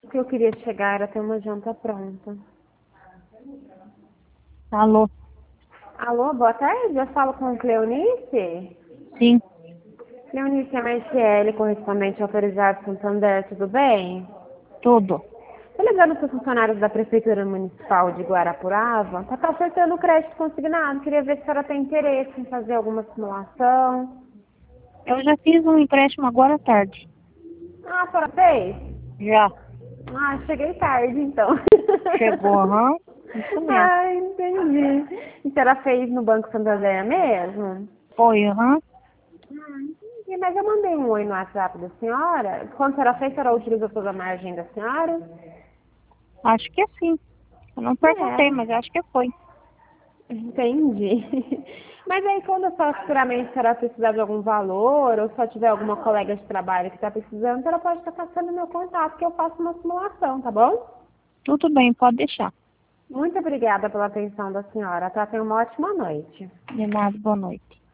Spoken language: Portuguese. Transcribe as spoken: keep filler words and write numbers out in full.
O que eu queria chegar era ter uma janta pronta. Alô? Alô, boa tarde. Eu falo com Cleonice? Sim, Cleonice é Marciele, correspondente autorizado Santander, tudo bem? tudo. Tô ligando para os funcionários da Prefeitura Municipal de Guarapurava. Tá tá ofertando crédito consignado. Queria ver se a senhora tem interesse em fazer alguma simulação. Eu já fiz um empréstimo agora à tarde. Ah, a senhora fez? Já. Ah, cheguei tarde, então. Chegou, aham. Isso mesmo. Ah, entendi. E a senhora fez no Banco Santander mesmo? Foi, aham. Ah, entendi. Mas eu mandei um oi no WhatsApp da senhora. Quando a senhora fez, a senhora utilizou toda a margem da senhora? Acho que sim. Eu não perguntei, É, mas acho que foi. entendi. Mas aí quando a senhora futuramente a senhora precisar de algum valor, ou só tiver alguma colega de trabalho que está precisando, a senhora pode estar passando meu contato, que eu faço uma simulação, tá bom? Tudo bem, pode deixar. Muito obrigada pela atenção da senhora, tá? Tenha uma ótima noite. De nada, boa noite.